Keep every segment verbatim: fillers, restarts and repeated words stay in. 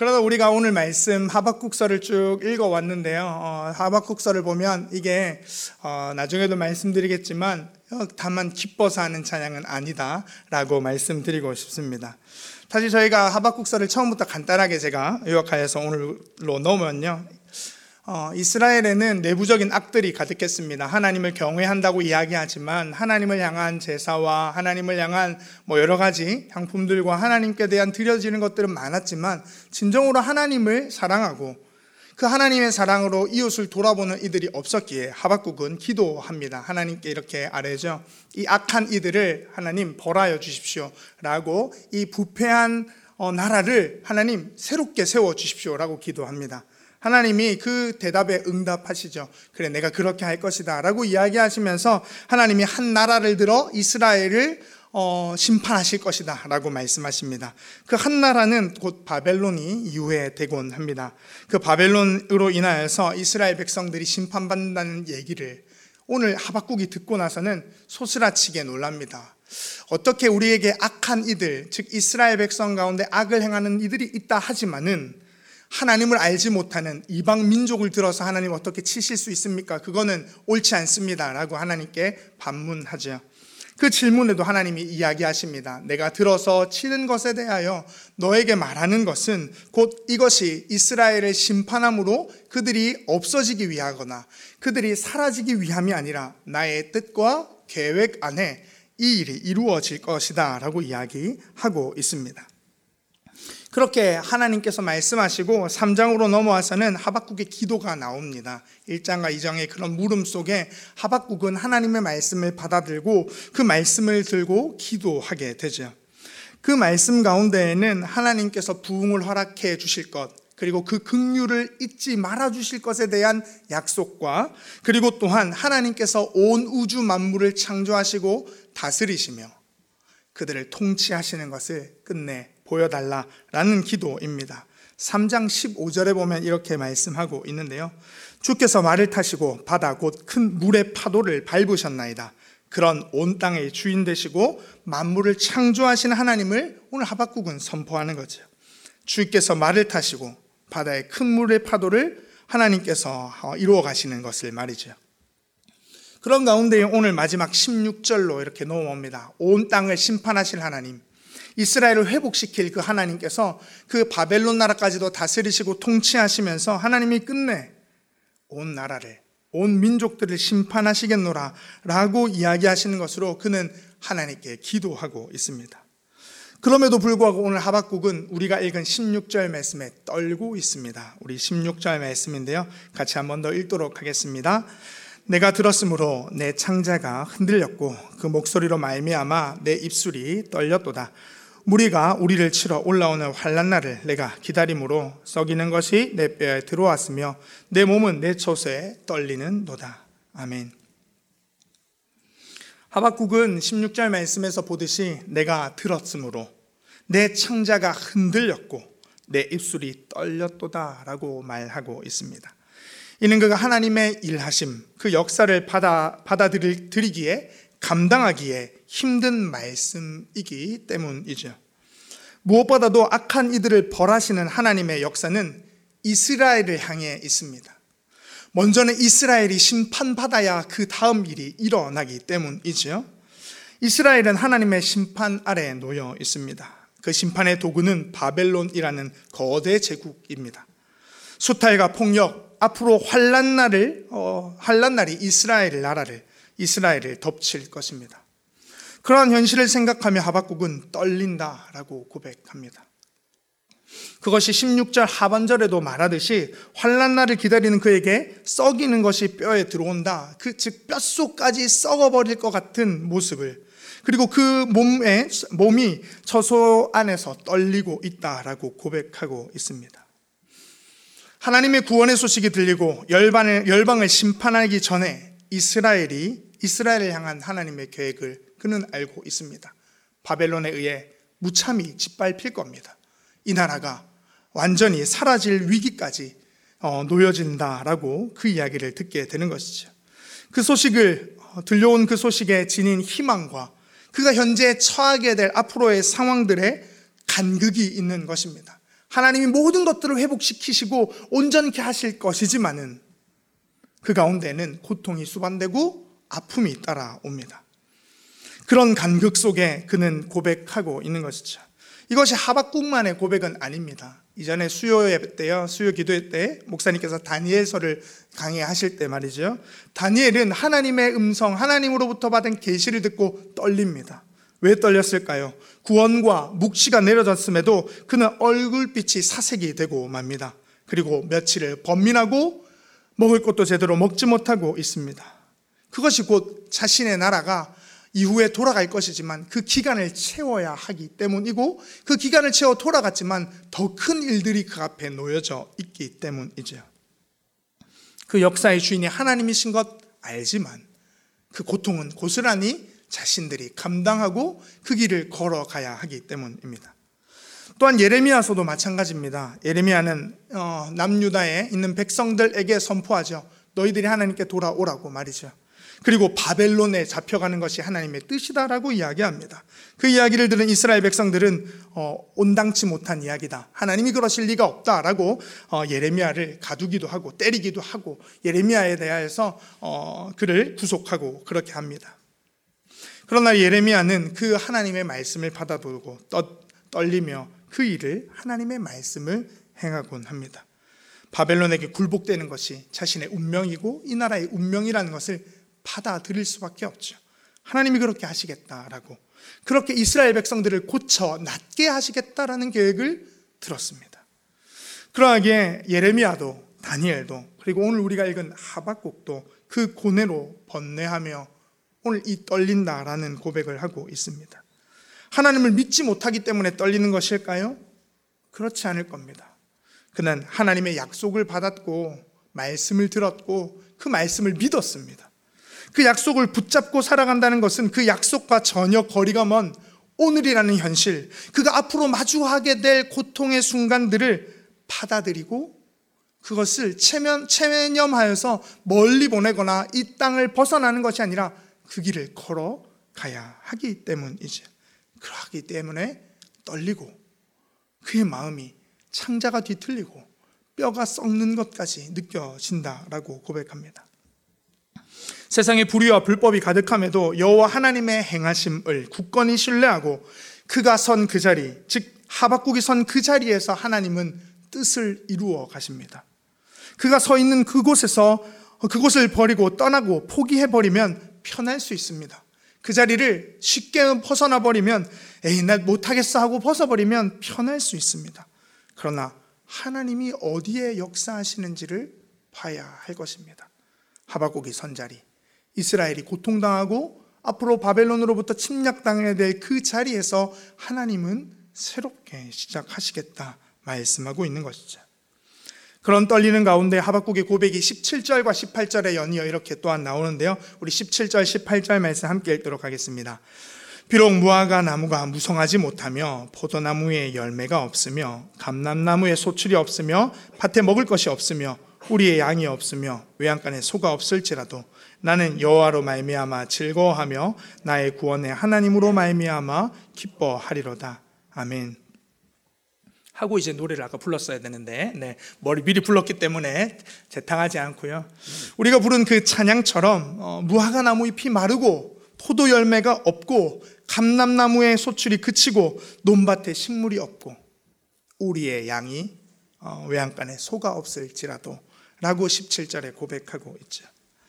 그러다 우리가 오늘 말씀 하박국서를 쭉 읽어왔는데요. 어, 하박국서를 보면 이게 어, 나중에도 말씀드리겠지만 어, 다만 기뻐서 하는 찬양은 아니다라고 말씀드리고 싶습니다. 사실 저희가 하박국서를 처음부터 간단하게 제가 요약하여서 오늘로 넘으면요. 어, 이스라엘에는 내부적인 악들이 가득했습니다. 하나님을 경외한다고 이야기하지만 하나님을 향한 제사와 하나님을 향한 뭐 여러 가지 향품들과 하나님께 대한 드려지는 것들은 많았지만 진정으로 하나님을 사랑하고 그 하나님의 사랑으로 이웃을 돌아보는 이들이 없었기에 하박국은 기도합니다. 하나님께 이렇게 아뢰죠. 이 악한 이들을 하나님 벌하여 주십시오 라고 이 부패한 어, 나라를 하나님 새롭게 세워주십시오 라고 기도합니다. 하나님이 그 대답에 응답하시죠. 그래, 내가 그렇게 할 것이다 라고 이야기하시면서 하나님이 한 나라를 들어 이스라엘을 어, 심판하실 것이다 라고 말씀하십니다. 그 한 나라는 곧 바벨론이 유해되곤 합니다. 그 바벨론으로 인하여서 이스라엘 백성들이 심판받는다는 얘기를 오늘 하박국이 듣고 나서는 소스라치게 놀랍니다. 어떻게 우리에게 악한 이들, 즉 이스라엘 백성 가운데 악을 행하는 이들이 있다 하지만은 하나님을 알지 못하는 이방 민족을 들어서 하나님 어떻게 치실 수 있습니까? 그거는 옳지 않습니다 라고 하나님께 반문하죠. 그 질문에도 하나님이 이야기하십니다. 내가 들어서 치는 것에 대하여 너에게 말하는 것은 곧 이것이 이스라엘을 심판함으로 그들이 없어지기 위하거나 그들이 사라지기 위함이 아니라 나의 뜻과 계획 안에 이 일이 이루어질 것이다 라고 이야기하고 있습니다. 그렇게 하나님께서 말씀하시고 삼 장으로 넘어와서는 하박국의 기도가 나옵니다. 일 장과 이 장의 그런 물음 속에 하박국은 하나님의 말씀을 받아들고 그 말씀을 들고 기도하게 되죠. 그 말씀 가운데에는 하나님께서 부흥을 허락해 주실 것, 그리고 그 긍휼을 잊지 말아 주실 것에 대한 약속과 그리고 또한 하나님께서 온 우주 만물을 창조하시고 다스리시며 그들을 통치하시는 것을 끝내 보여달라라는 기도입니다. 삼 장 십오 절에 보면 이렇게 말씀하고 있는데요. 주께서 말을 타시고 바다 곧 큰 물의 파도를 밟으셨나이다. 그런 온 땅의 주인 되시고 만물을 창조하신 하나님을 오늘 하박국은 선포하는 거죠. 주께서 말을 타시고 바다의 큰 물의 파도를 하나님께서 이루어 가시는 것을 말이죠. 그런 가운데 오늘 마지막 십육 절로 이렇게 넘어옵니다. 온 땅을 심판하실 하나님, 이스라엘을 회복시킬 그 하나님께서 그 바벨론 나라까지도 다스리시고 통치하시면서 하나님이 끝내 온 나라를, 온 민족들을 심판하시겠노라 라고 이야기하시는 것으로 그는 하나님께 기도하고 있습니다. 그럼에도 불구하고 오늘 하박국은 우리가 읽은 십육 절 말씀에 떨고 있습니다. 우리 십육 절 말씀인데요, 같이 한 번 더 읽도록 하겠습니다. 내가 들었으므로 내 창자가 흔들렸고 그 목소리로 말미암아 내 입술이 떨렸도다. 무리가 우리를 치러 올라오는 환난날을 내가 기다림으로 썩이는 것이 내 뼈에 들어왔으며 내 몸은 내 젖에 떨리는도다. 아멘. 하박국은 십육 절 말씀에서 보듯이 내가 들었으므로 내 창자가 흔들렸고 내 입술이 떨렸도다 라고 말하고 있습니다. 이는 그가 하나님의 일하심, 그 역사를 받아, 받아들이기에 감당하기에 힘든 말씀이기 때문이죠. 무엇보다도 악한 이들을 벌하시는 하나님의 역사는 이스라엘을 향해 있습니다. 먼저는 이스라엘이 심판받아야 그 다음 일이 일어나기 때문이죠. 이스라엘은 하나님의 심판 아래에 놓여 있습니다. 그 심판의 도구는 바벨론이라는 거대 제국입니다. 수탈과 폭력, 앞으로 환난날을 어, 환난날이 이스라엘 나라를 이스라엘을 덮칠 것입니다. 그러한 현실을 생각하며 하박국은 떨린다라고 고백합니다. 그것이 십육 절 하반절에도 말하듯이 환난날을 기다리는 그에게 썩이는 것이 뼈에 들어온다. 그 즉 뼛속까지 썩어버릴 것 같은 모습을, 그리고 그 몸에 몸이 처소 안에서 떨리고 있다라고 고백하고 있습니다. 하나님의 구원의 소식이 들리고 열방을, 열방을 심판하기 전에 이스라엘이 이스라엘을 향한 하나님의 계획을 그는 알고 있습니다. 바벨론에 의해 무참히 짓밟힐 겁니다. 이 나라가 완전히 사라질 위기까지 놓여진다라고 그 이야기를 듣게 되는 것이죠. 그 소식을 들려온 그 소식에 지닌 희망과 그가 현재 처하게 될 앞으로의 상황들의 간극이 있는 것입니다. 하나님이 모든 것들을 회복시키시고 온전케 하실 것이지만은 그 가운데는 고통이 수반되고 아픔이 따라옵니다. 그런 간극 속에 그는 고백하고 있는 것이죠. 이것이 하박국만의 고백은 아닙니다. 이전에 수요예 때요, 수요 기도회 때 목사님께서 다니엘서를 강의하실 때 말이죠. 다니엘은 하나님의 음성, 하나님으로부터 받은 계시를 듣고 떨립니다. 왜 떨렸을까요? 구원과 묵시가 내려졌음에도 그는 얼굴빛이 사색이 되고 맙니다. 그리고 며칠을 번민하고 먹을 것도 제대로 먹지 못하고 있습니다. 그것이 곧 자신의 나라가 이후에 돌아갈 것이지만 그 기간을 채워야 하기 때문이고, 그 기간을 채워 돌아갔지만 더 큰 일들이 그 앞에 놓여져 있기 때문이죠. 그 역사의 주인이 하나님이신 것 알지만 그 고통은 고스란히 자신들이 감당하고 그 길을 걸어가야 하기 때문입니다. 또한 예레미야서도 마찬가지입니다. 예레미야는 남유다에 있는 백성들에게 선포하죠. 너희들이 하나님께 돌아오라고 말이죠. 그리고 바벨론에 잡혀가는 것이 하나님의 뜻이다라고 이야기합니다. 그 이야기를 들은 이스라엘 백성들은 어, 온당치 못한 이야기다, 하나님이 그러실 리가 없다라고 어, 예레미야를 가두기도 하고 때리기도 하고 예레미야에 대해서 어, 그를 구속하고 그렇게 합니다. 그러나 예레미야는 그 하나님의 말씀을 받아들고 떨리며 그 일을, 하나님의 말씀을 행하곤 합니다. 바벨론에게 굴복되는 것이 자신의 운명이고 이 나라의 운명이라는 것을 받아들일 수밖에 없죠. 하나님이 그렇게 하시겠다라고, 그렇게 이스라엘 백성들을 고쳐 낫게 하시겠다라는 계획을 들었습니다. 그러하기에 예레미야도 다니엘도 그리고 오늘 우리가 읽은 하박국도 그 고뇌로 번뇌하며 오늘 이 떨린다라는 고백을 하고 있습니다. 하나님을 믿지 못하기 때문에 떨리는 것일까요? 그렇지 않을 겁니다. 그는 하나님의 약속을 받았고 말씀을 들었고 그 말씀을 믿었습니다. 그 약속을 붙잡고 살아간다는 것은 그 약속과 전혀 거리가 먼 오늘이라는 현실, 그가 앞으로 마주하게 될 고통의 순간들을 받아들이고 그것을 체면, 체념하여서 멀리 보내거나 이 땅을 벗어나는 것이 아니라 그 길을 걸어가야 하기 때문이죠. 그러하기 때문에 떨리고 그의 마음이 창자가 뒤틀리고 뼈가 썩는 것까지 느껴진다라고 고백합니다. 세상에 불의와 불법이 가득함에도 여호와 하나님의 행하심을 굳건히 신뢰하고 그가 선 그 자리, 즉 하박국이 선 그 자리에서 하나님은 뜻을 이루어 가십니다. 그가 서 있는 그곳에서 그곳을 버리고 떠나고 포기해버리면 편할 수 있습니다. 그 자리를 쉽게 벗어나 버리면 에이 나 못하겠어 하고 벗어버리면 편할 수 있습니다. 그러나 하나님이 어디에 역사하시는지를 봐야 할 것입니다. 하박국이 선 자리, 이스라엘이 고통당하고 앞으로 바벨론으로부터 침략당해야 될 그 자리에서 하나님은 새롭게 시작하시겠다 말씀하고 있는 것이죠. 그런 떨리는 가운데 하박국의 고백이 십칠 절과 십팔 절에 연이어 이렇게 또한 나오는데요. 우리 십칠 절, 십팔 절 말씀 함께 읽도록 하겠습니다. 비록 무화과 나무가 무성하지 못하며 포도나무에 열매가 없으며 감람나무에 소출이 없으며 밭에 먹을 것이 없으며 우리의 양이 없으며 외양간에 소가 없을지라도 나는 여호와로 말미암아 즐거워하며 나의 구원의 하나님으로 말미암아 기뻐하리로다. 아멘. 하고 이제 노래를 아까 불렀어야 되는데 네, 머리 미리 불렀기 때문에 재탕하지 않고요. 우리가 부른 그 찬양처럼 어, 무화과 나무 잎이 마르고 포도 열매가 없고 감람나무의 소출이 그치고 논밭에 식물이 없고 우리의 양이 어, 외양간에 소가 없을지라도 라고 십칠 절에 고백하고 있죠.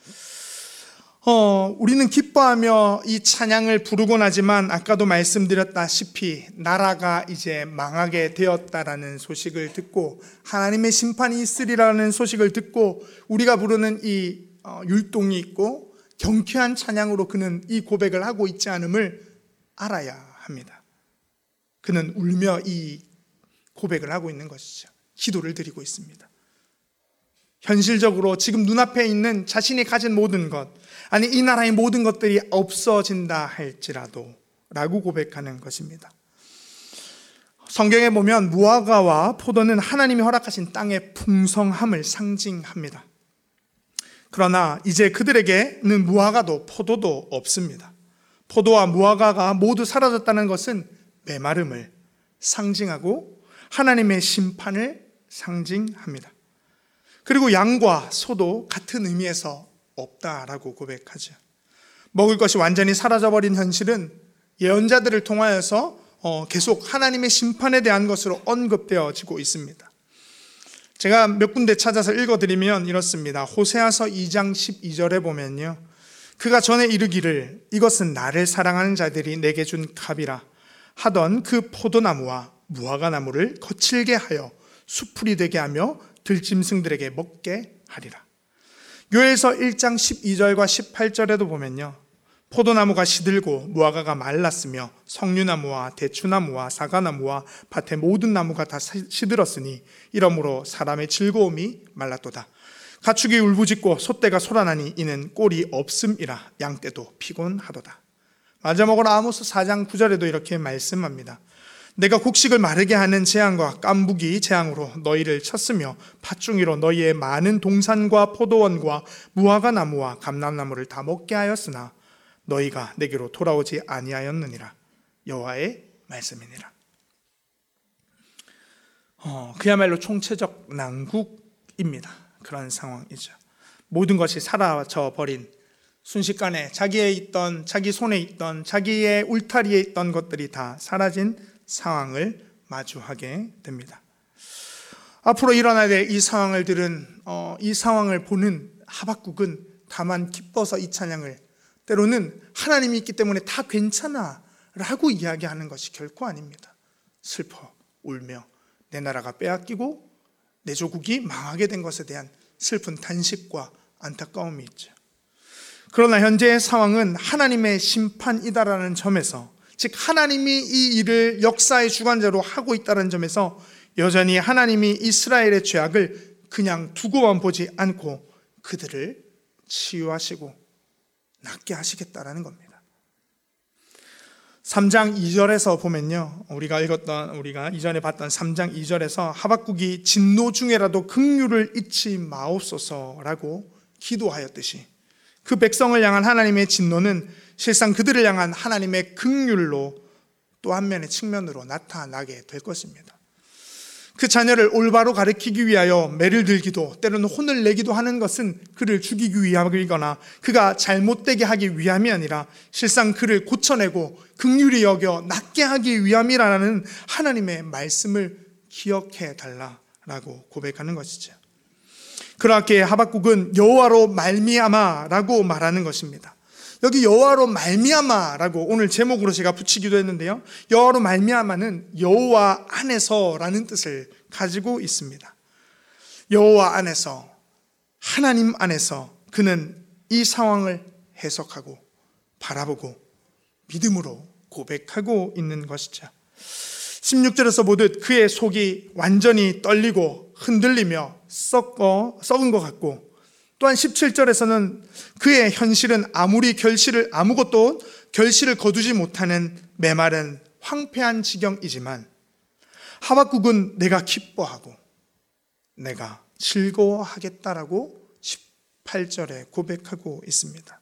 어, 우리는 기뻐하며 이 찬양을 부르곤 하지만 아까도 말씀드렸다시피 나라가 이제 망하게 되었다라는 소식을 듣고 하나님의 심판이 있으리라는 소식을 듣고 우리가 부르는 이 어, 율동이 있고 경쾌한 찬양으로 그는 이 고백을 하고 있지 않음을 알아야 합니다. 그는 울며 이 고백을 하고 있는 것이죠. 기도를 드리고 있습니다. 현실적으로 지금 눈앞에 있는 자신이 가진 모든 것, 아니 이 나라의 모든 것들이 없어진다 할지라도 라고 고백하는 것입니다. 성경에 보면 무화과와 포도는 하나님이 허락하신 땅의 풍성함을 상징합니다. 그러나 이제 그들에게는 무화과도 포도도 없습니다. 포도와 무화과가 모두 사라졌다는 것은 메마름을 상징하고 하나님의 심판을 상징합니다. 그리고 양과 소도 같은 의미에서 없다라고 고백하죠. 먹을 것이 완전히 사라져버린 현실은 예언자들을 통하여서 계속 하나님의 심판에 대한 것으로 언급되어지고 있습니다. 제가 몇 군데 찾아서 읽어드리면 이렇습니다. 호세아서 이 장 십이 절에 보면요, 그가 전에 이르기를 이것은 나를 사랑하는 자들이 내게 준 값이라 하던 그 포도나무와 무화과나무를 거칠게 하여 수풀이 되게 하며 들짐승들에게 먹게 하리라. 요엘서 일 장 십이 절과 십팔 절에도 보면요, 포도나무가 시들고 무화과가 말랐으며 석류나무와 대추나무와 사과나무와 밭의 모든 나무가 다 시들었으니 이러므로 사람의 즐거움이 말랐도다. 가축이 울부짖고 소떼가 소란하니 이는 꼴이 없음이라. 양떼도 피곤하도다. 마지막으로 아모스 사 장 구 절에도 이렇게 말씀합니다. 내가 곡식을 마르게 하는 재앙과 깐부기 재앙으로 너희를 쳤으며 팥중이로 너희의 많은 동산과 포도원과 무화과나무와 감람나무를 다 먹게 하였으나 너희가 내게로 돌아오지 아니하였느니라. 여호와의 말씀이니라. 어, 그야말로 총체적 난국입니다. 그런 상황이죠. 모든 것이 사라져 버린, 순식간에 자기에 있던, 자기 손에 있던, 자기의 울타리에 있던 것들이 다 사라진 상황을 마주하게 됩니다. 앞으로 일어나야 될 이 상황을 들은 어, 이 상황을 보는 하박국은 다만 기뻐서 이 찬양을, 때로는 하나님이 있기 때문에 다 괜찮아 라고 이야기하는 것이 결코 아닙니다. 슬퍼 울며 내 나라가 빼앗기고 내 조국이 망하게 된 것에 대한 슬픈 단식과 안타까움이 있죠. 그러나 현재의 상황은 하나님의 심판이다라는 점에서, 즉 하나님이 이 일을 역사의 주관자로 하고 있다는 점에서 여전히 하나님이 이스라엘의 죄악을 그냥 두고만 보지 않고 그들을 치유하시고 낫게 하시겠다라는 겁니다. 삼 장 이 절에서 보면요, 우리가 읽었던, 우리가 이전에 봤던 삼 장 이 절에서 하박국이 진노 중에라도 긍휼을 잊지 마옵소서라고 기도하였듯이 그 백성을 향한 하나님의 진노는 실상 그들을 향한 하나님의 긍휼로 또 한 면의 측면으로 나타나게 될 것입니다. 그 자녀를 올바로 가르치기 위하여 매를 들기도, 때로는 혼을 내기도 하는 것은 그를 죽이기 위함이거나 그가 잘못되게 하기 위함이 아니라 실상 그를 고쳐내고 긍휼히 여겨 낫게 하기 위함이라는 하나님의 말씀을 기억해 달라라고 고백하는 것이죠. 그렇게 하박국은 여호와로 말미암아라고 말하는 것입니다. 여기 여호와로 말미암아라고 오늘 제목으로 제가 붙이기도 했는데요, 여호와로 말미암아는 여호와 안에서라는 뜻을 가지고 있습니다. 여호와 안에서, 하나님 안에서 그는 이 상황을 해석하고 바라보고 믿음으로 고백하고 있는 것이죠. 십육 절에서 보듯 그의 속이 완전히 떨리고 흔들리며 썩어, 썩은 것 같고, 또한 십칠 절에서는 그의 현실은 아무리 결실을 아무것도 결실을 거두지 못하는 메마른 황폐한 지경이지만 하박국은 내가 기뻐하고 내가 즐거워하겠다라고 십팔 절에 고백하고 있습니다.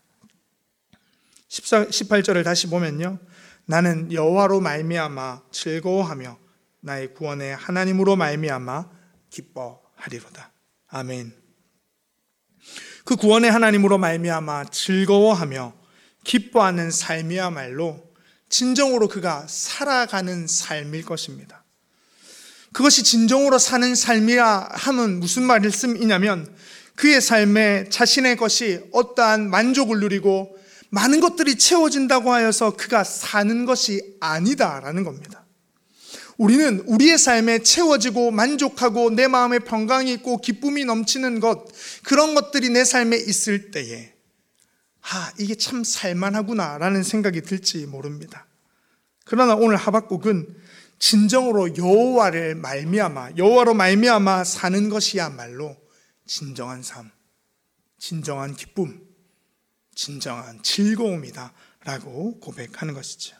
십팔 절을 다시 보면요, 나는 여호와로 말미암아 즐거워하며 나의 구원의 하나님으로 말미암아 기뻐하리로다. 아멘. 그 구원의 하나님으로 말미암아 즐거워하며 기뻐하는 삶이야말로 진정으로 그가 살아가는 삶일 것입니다. 그것이 진정으로 사는 삶이라 함은 무슨 말씀이냐면 그의 삶에 자신의 것이 어떠한 만족을 누리고 많은 것들이 채워진다고 하여서 그가 사는 것이 아니다라는 겁니다. 우리는 우리의 삶에 채워지고 만족하고 내 마음에 평강이 있고 기쁨이 넘치는 것, 그런 것들이 내 삶에 있을 때에 아, 이게 참 살만하구나 라는 생각이 들지 모릅니다. 그러나 오늘 하박국은 진정으로 여호와를 말미암아, 여호와로 말미암아 사는 것이야말로 진정한 삶, 진정한 기쁨, 진정한 즐거움이다 라고 고백하는 것이죠.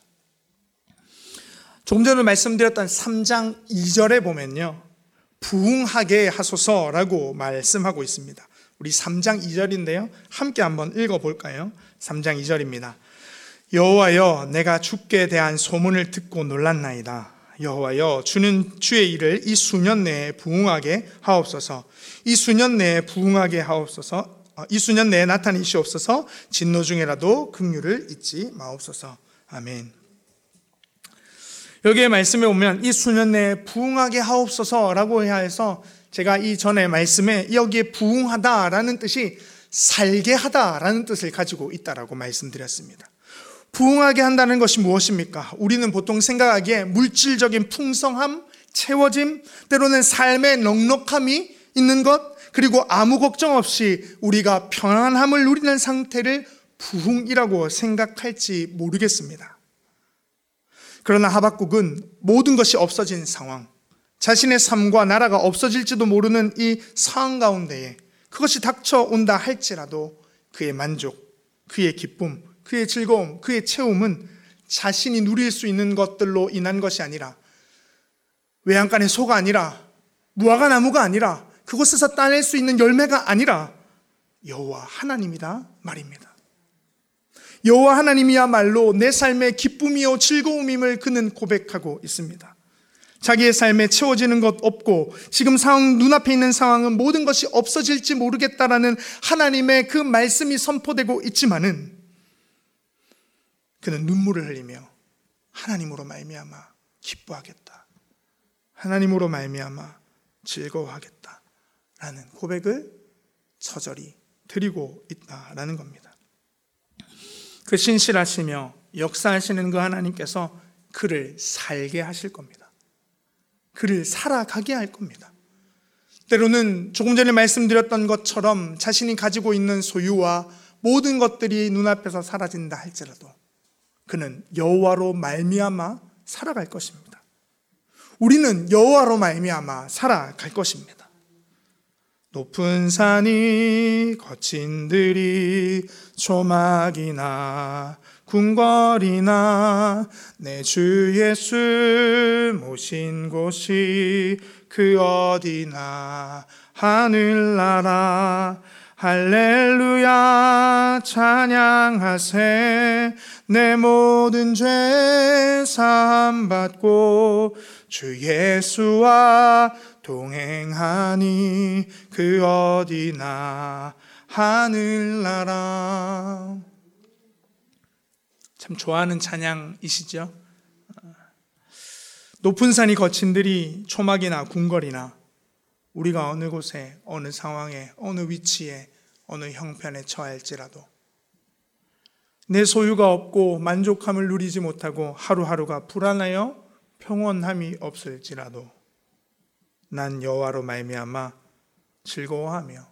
조금 전에 말씀드렸던 삼 장 이 절에 보면요, 부흥하게 하소서라고 말씀하고 있습니다. 우리 삼 장 이 절인데요, 함께 한번 읽어볼까요? 삼 장 이 절입니다. 여호와여, 내가 주께 대한 소문을 듣고 놀랐나이다. 여호와여, 주는 주의 일을 이 수년 내에 부응하게 하옵소서. 이 수년 내에 부응하게 하옵소서. 이 수년 내에 나타내시옵소서. 진노 중에라도 긍휼을 잊지 마옵소서. 아멘. 여기에 말씀에 보면 이 수년 내에 부응하게 하옵소서라고 해야 해서, 제가 이 전에 말씀에 여기에 부응하다라는 뜻이 살게 하다라는 뜻을 가지고 있다라고 말씀드렸습니다. 부응하게 한다는 것이 무엇입니까? 우리는 보통 생각하기에 물질적인 풍성함, 채워짐, 때로는 삶의 넉넉함이 있는 것, 그리고 아무 걱정 없이 우리가 편안함을 누리는 상태를 부흥이라고 생각할지 모르겠습니다. 그러나 하박국은 모든 것이 없어진 상황, 자신의 삶과 나라가 없어질지도 모르는 이 상황 가운데에 그것이 닥쳐온다 할지라도 그의 만족, 그의 기쁨, 그의 즐거움, 그의 채움은 자신이 누릴 수 있는 것들로 인한 것이 아니라, 외양간의 소가 아니라, 무화과 나무가 아니라, 그곳에서 따낼 수 있는 열매가 아니라 여호와 하나님이다 말입니다. 여호와 하나님이야말로 내 삶의 기쁨이요 즐거움임을 그는 고백하고 있습니다. 자기의 삶에 채워지는 것 없고 지금 상황, 눈앞에 있는 상황은 모든 것이 없어질지 모르겠다라는 하나님의 그 말씀이 선포되고 있지만은 그는 눈물을 흘리며 하나님으로 말미암아 기뻐하겠다, 하나님으로 말미암아 즐거워하겠다라는 고백을 처절히 드리고 있다라는 겁니다. 그 신실하시며 역사하시는 그 하나님께서 그를 살게 하실 겁니다. 그를 살아가게 할 겁니다. 때로는 조금 전에 말씀드렸던 것처럼 자신이 가지고 있는 소유와 모든 것들이 눈앞에서 사라진다 할지라도 그는 여호와로 말미암아 살아갈 것입니다. 우리는 여호와로 말미암아 살아갈 것입니다. 높은 산이 거친 들이 조막이나 궁궐이나 내 주 예수 모신 곳이 그 어디나 하늘나라 할렐루야 찬양하세. 내 모든 죄 사함 받고 주 예수와 동행하니 그 어디나 하늘나라. 참 좋아하는 찬양이시죠? 높은 산이 거친 들이 초막이나 궁궐이나 우리가 어느 곳에 어느 상황에 어느 위치에 어느 형편에 처할지라도 내 소유가 없고 만족함을 누리지 못하고 하루하루가 불안하여 평온함이 없을지라도 난 여호와로 말미암아 즐거워하며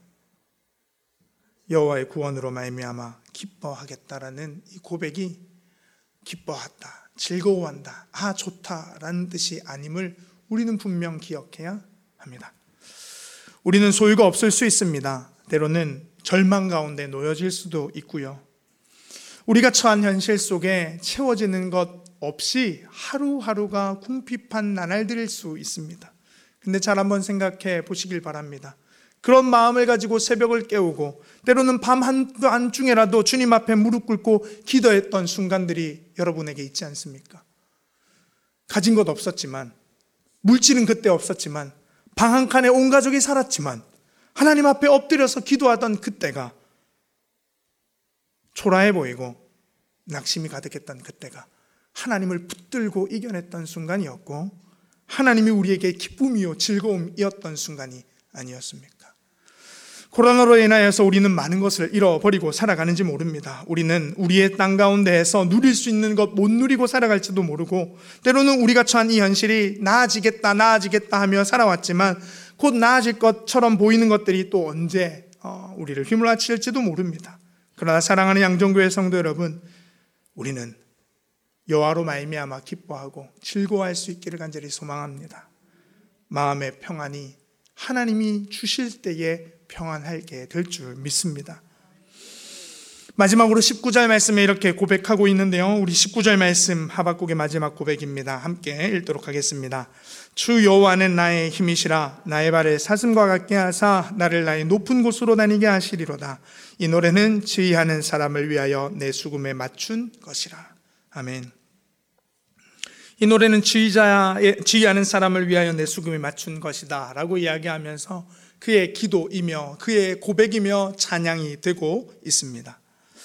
여호와의 구원으로 말미암아 기뻐하겠다라는 이 고백이 기뻐한다, 즐거워한다, 아 좋다라는 뜻이 아님을 우리는 분명 기억해야 합니다. 우리는 소유가 없을 수 있습니다. 때로는 절망 가운데 놓여질 수도 있고요. 우리가 처한 현실 속에 채워지는 것 없이 하루하루가 궁핍한 나날들일 수 있습니다. 근데 잘 한번 생각해 보시길 바랍니다. 그런 마음을 가지고 새벽을 깨우고 때로는 밤 한중에라도 주님 앞에 무릎 꿇고 기도했던 순간들이 여러분에게 있지 않습니까? 가진 것 없었지만, 물질은 그때 없었지만, 방 한 칸에 온 가족이 살았지만 하나님 앞에 엎드려서 기도하던 그때가 초라해 보이고 낙심이 가득했던 그때가 하나님을 붙들고 이겨냈던 순간이었고 하나님이 우리에게 기쁨이요 즐거움이었던 순간이 아니었습니까? 코로나로 인하여서 우리는 많은 것을 잃어버리고 살아가는지 모릅니다. 우리는 우리의 땅 가운데에서 누릴 수 있는 것 못 누리고 살아갈지도 모르고 때로는 우리가 처한 이 현실이 나아지겠다 나아지겠다 하며 살아왔지만 곧 나아질 것처럼 보이는 것들이 또 언제 우리를 휘몰아칠지도 모릅니다. 그러나 사랑하는 양정교회 성도 여러분, 우리는 여호와로 말미암아 기뻐하고 즐거워할 수 있기를 간절히 소망합니다. 마음의 평안이 하나님이 주실 때에 평안하게 될 줄 믿습니다. 마지막으로 십구 절 말씀에 이렇게 고백하고 있는데요, 우리 십구 절 말씀 하박국의 마지막 고백입니다. 함께 읽도록 하겠습니다. 주 여호와는 나의 힘이시라. 나의 발을 사슴과 같게 하사 나를 나의 높은 곳으로 다니게 하시리로다. 이 노래는 지휘하는 사람을 위하여 내 수금에 맞춘 것이라. 아멘. 이 노래는 지휘자의, 지휘하는 사람을 위하여 내 수금에 맞춘 것이다 라고 이야기하면서 그의 기도이며 그의 고백이며 찬양이 되고 있습니다.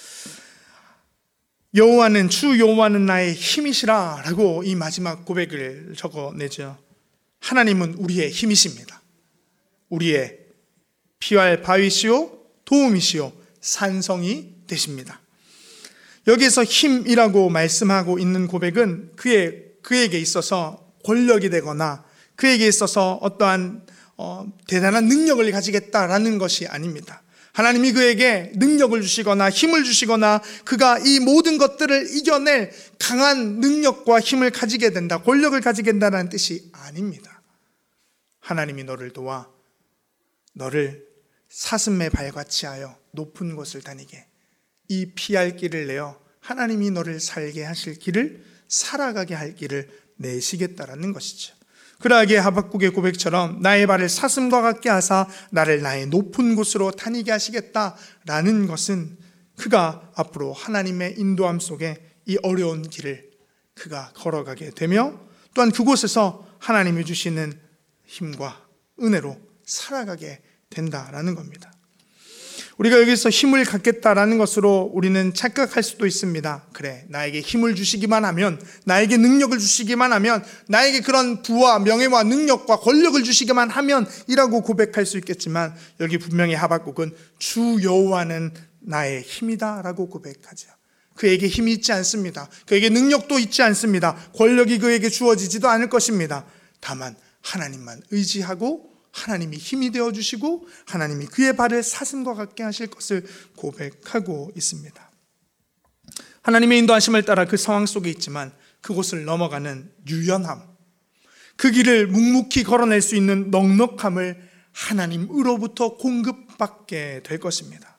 여호와는 주 여호와는 나의 힘이시라 라고 이 마지막 고백을 적어내죠. 하나님은 우리의 힘이십니다. 우리의 피할 바위시요 도움이시요 산성이 되십니다. 여기에서 힘이라고 말씀하고 있는 고백은 그의, 그에게 있어서 권력이 되거나 그에게 있어서 어떠한 어, 대단한 능력을 가지겠다라는 것이 아닙니다. 하나님이 그에게 능력을 주시거나 힘을 주시거나 그가 이 모든 것들을 이겨낼 강한 능력과 힘을 가지게 된다, 권력을 가지게 된다는 뜻이 아닙니다. 하나님이 너를 도와 너를 사슴의 발같이 하여 높은 곳을 다니게, 이 피할 길을 내어 하나님이 너를 살게 하실 길을, 살아가게 할 길을 내시겠다라는 것이죠. 그러하기에 하박국의 고백처럼 나의 발을 사슴과 같게 하사 나를 나의 높은 곳으로 다니게 하시겠다라는 것은 그가 앞으로 하나님의 인도함 속에 이 어려운 길을 그가 걸어가게 되며 또한 그곳에서 하나님이 주시는 힘과 은혜로 살아가게 된다라는 겁니다. 우리가 여기서 힘을 갖겠다라는 것으로 우리는 착각할 수도 있습니다. 그래, 나에게 힘을 주시기만 하면, 나에게 능력을 주시기만 하면, 나에게 그런 부와 명예와 능력과 권력을 주시기만 하면 이라고 고백할 수 있겠지만, 여기 분명히 하박국은 주 여호와는 나의 힘이다 라고 고백하죠. 그에게 힘이 있지 않습니다. 그에게 능력도 있지 않습니다. 권력이 그에게 주어지지도 않을 것입니다. 다만 하나님만 의지하고 하나님이 힘이 되어주시고 하나님이 그의 발을 사슴과 같게 하실 것을 고백하고 있습니다. 하나님의 인도하심을 따라 그 상황 속에 있지만 그곳을 넘어가는 유연함, 그 길을 묵묵히 걸어낼 수 있는 넉넉함을 하나님으로부터 공급받게 될 것입니다.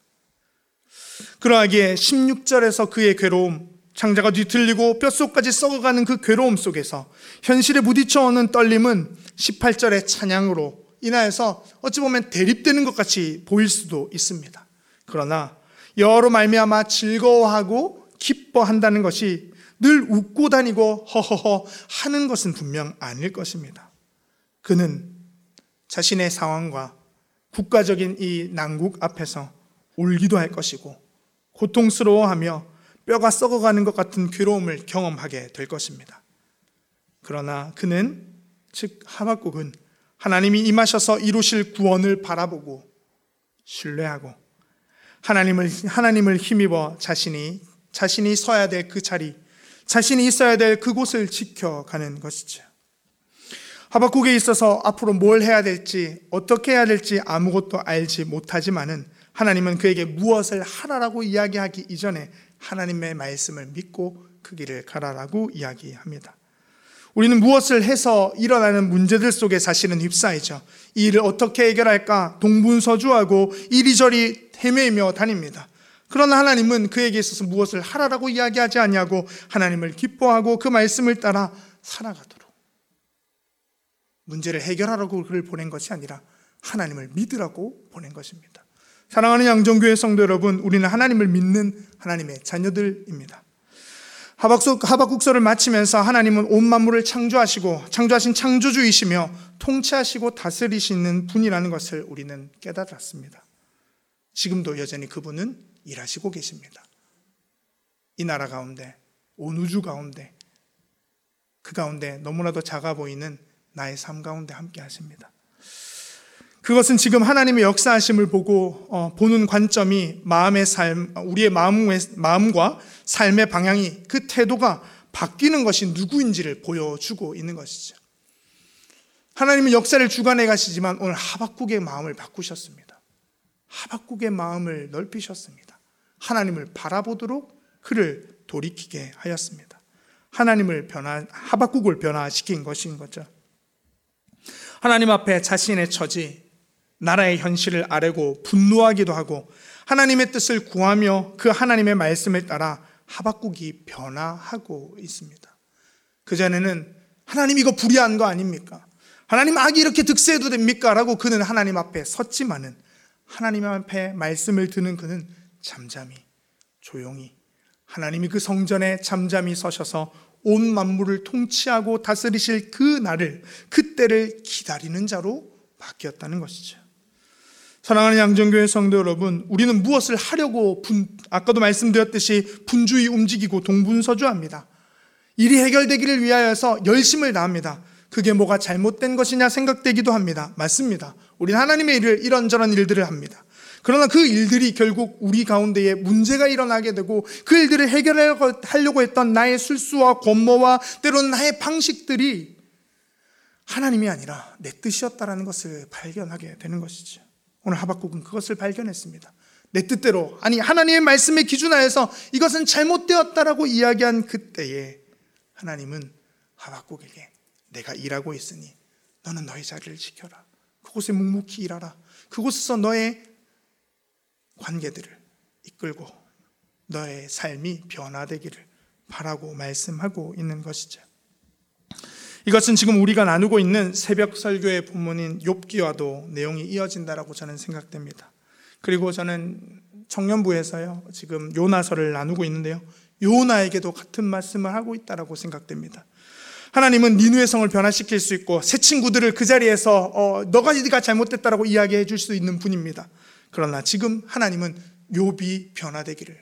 그러하기에 십육 절에서 그의 괴로움, 창자가 뒤틀리고 뼛속까지 썩어가는 그 괴로움 속에서 현실에 부딪혀오는 떨림은 십팔 절의 찬양으로 인하여서 어찌 보면 대립되는 것 같이 보일 수도 있습니다. 그러나 여호와로 말미암아 즐거워하고 기뻐한다는 것이 늘 웃고 다니고 허허허 하는 것은 분명 아닐 것입니다. 그는 자신의 상황과 국가적인 이 난국 앞에서 울기도 할 것이고 고통스러워하며 뼈가 썩어가는 것 같은 괴로움을 경험하게 될 것입니다. 그러나 그는, 즉 하박국은 하나님이 임하셔서 이루실 구원을 바라보고 신뢰하고 하나님을, 하나님을 힘입어 자신이, 자신이 서야 될 그 자리, 자신이 있어야 될 그곳을 지켜가는 것이죠. 하박국에 있어서 앞으로 뭘 해야 될지, 어떻게 해야 될지 아무것도 알지 못하지만은 하나님은 그에게 무엇을 하라라고 이야기하기 이전에 하나님의 말씀을 믿고 그 길을 가라라고 이야기합니다. 우리는 무엇을 해서 일어나는 문제들 속에 사실은 휩싸이죠. 이 일을 어떻게 해결할까 동분서주하고 이리저리 헤매며 다닙니다. 그러나 하나님은 그에게 있어서 무엇을 하라라고 이야기하지 않냐고 하나님을 기뻐하고 그 말씀을 따라 살아가도록, 문제를 해결하라고 그를 보낸 것이 아니라 하나님을 믿으라고 보낸 것입니다. 사랑하는 양정교회 성도 여러분, 우리는 하나님을 믿는 하나님의 자녀들입니다. 하박국서를 마치면서 하나님은 온 만물을 창조하시고 창조하신 창조주이시며 통치하시고 다스리시는 분이라는 것을 우리는 깨달았습니다. 지금도 여전히 그분은 일하시고 계십니다. 이 나라 가운데, 온 우주 가운데, 그 가운데 너무나도 작아 보이는 나의 삶 가운데 함께 하십니다. 그것은 지금 하나님의 역사하심을 보고 어, 보는 관점이 마음의 삶, 우리의 마음의, 마음과 삶의 방향이, 그 태도가 바뀌는 것이 누구인지를 보여주고 있는 것이죠. 하나님은 역사를 주관해 가시지만 오늘 하박국의 마음을 바꾸셨습니다. 하박국의 마음을 넓히셨습니다. 하나님을 바라보도록 그를 돌이키게 하였습니다. 하나님을 변화, 하박국을 변화시킨 것인 거죠. 하나님 앞에 자신의 처지, 나라의 현실을 아뢰고 분노하기도 하고 하나님의 뜻을 구하며 그 하나님의 말씀을 따라 하박국이 변화하고 있습니다. 그전에는 하나님 이거 불의한 거 아닙니까? 하나님 악이 이렇게 득세해도 됩니까? 라고 그는 하나님 앞에 섰지만은 하나님 앞에 말씀을 듣는 그는 잠잠히 조용히 하나님이 그 성전에 잠잠히 서셔서 온 만물을 통치하고 다스리실 그 날을, 그때를 기다리는 자로 바뀌었다는 것이죠. 사랑하는 양정교회 성도 여러분, 우리는 무엇을 하려고 분, 아까도 말씀드렸듯이 분주히 움직이고 동분서주합니다. 일이 해결되기를 위하여서 열심을 다합니다. 그게 뭐가 잘못된 것이냐 생각되기도 합니다. 맞습니다. 우리는 하나님의 일을, 이런저런 일들을 합니다. 그러나 그 일들이 결국 우리 가운데에 문제가 일어나게 되고 그 일들을 해결하려고 했던 나의 술수와 권모와 때로는 나의 방식들이 하나님이 아니라 내 뜻이었다라는 것을 발견하게 되는 것이죠. 오늘 하박국은 그것을 발견했습니다. 내 뜻대로, 아니 하나님의 말씀에 기준하여서 이것은 잘못되었다라고 이야기한 그때에 하나님은 하박국에게 내가 일하고 있으니 너는 너의 자리를 지켜라. 그곳에 묵묵히 일하라. 그곳에서 너의 관계들을 이끌고 너의 삶이 변화되기를 바라고 말씀하고 있는 것이죠. 이것은 지금 우리가 나누고 있는 새벽 설교의 본문인 욥기와도 내용이 이어진다라고 저는 생각됩니다. 그리고 저는 청년부에서요 지금 요나서를 나누고 있는데요, 요나에게도 같은 말씀을 하고 있다라고 생각됩니다. 하나님은 니느웨 성을 변화시킬 수 있고 새 친구들을 그 자리에서 어, 너가 네가 잘못됐다라고 이야기해 줄 수 있는 분입니다. 그러나 지금 하나님은 욥이 변화되기를,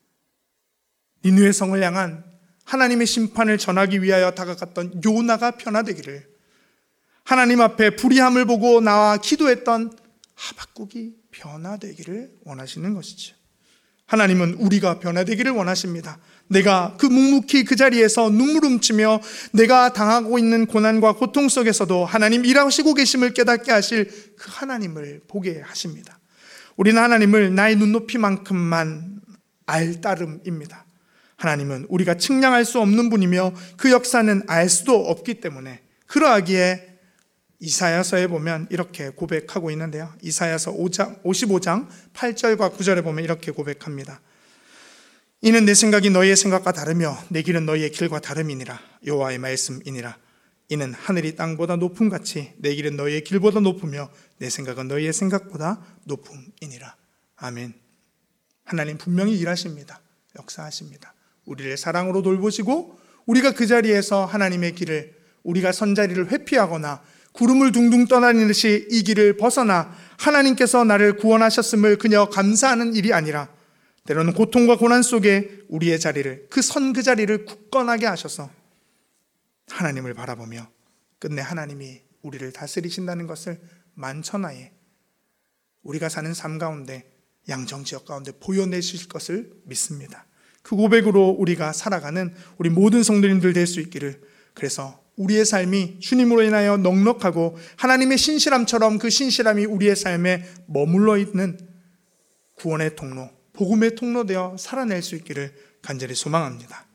니느웨 성을 향한 하나님의 심판을 전하기 위하여 다가갔던 요나가 변화되기를, 하나님 앞에 불의함을 보고 나와 기도했던 하박국이 변화되기를 원하시는 것이죠. 하나님은 우리가 변화되기를 원하십니다. 내가 그 묵묵히 그 자리에서 눈물 훔치며 내가 당하고 있는 고난과 고통 속에서도 하나님 일하시고 계심을 깨닫게 하실 그 하나님을 보게 하십니다. 우리는 하나님을 나의 눈높이만큼만 알 따름입니다. 하나님은 우리가 측량할 수 없는 분이며 그 역사는 알 수도 없기 때문에, 그러하기에 이사야서에 보면 이렇게 고백하고 있는데요, 이사야서 오십오 장 팔 절과 구 절에 보면 이렇게 고백합니다. 이는 내 생각이 너희의 생각과 다르며 내 길은 너희의 길과 다름이니라. 여호와의 말씀이니라. 이는 하늘이 땅보다 높음같이 내 길은 너희의 길보다 높으며 내 생각은 너희의 생각보다 높음이니라. 아멘. 하나님 분명히 일하십니다. 역사하십니다. 우리를 사랑으로 돌보시고 우리가 그 자리에서 하나님의 길을, 우리가 선 자리를 회피하거나 구름을 둥둥 떠다니듯이 이 길을 벗어나 하나님께서 나를 구원하셨음을 그저 감사하는 일이 아니라 때로는 고통과 고난 속에 우리의 자리를, 그 선 그 자리를 굳건하게 하셔서 하나님을 바라보며 끝내 하나님이 우리를 다스리신다는 것을 만천하에 우리가 사는 삶 가운데, 양정지역 가운데 보여내실 것을 믿습니다. 그 고백으로 우리가 살아가는 우리 모든 성도님들 될 수 있기를, 그래서 우리의 삶이 주님으로 인하여 넉넉하고 하나님의 신실함처럼 그 신실함이 우리의 삶에 머물러 있는 구원의 통로, 복음의 통로 되어 살아낼 수 있기를 간절히 소망합니다.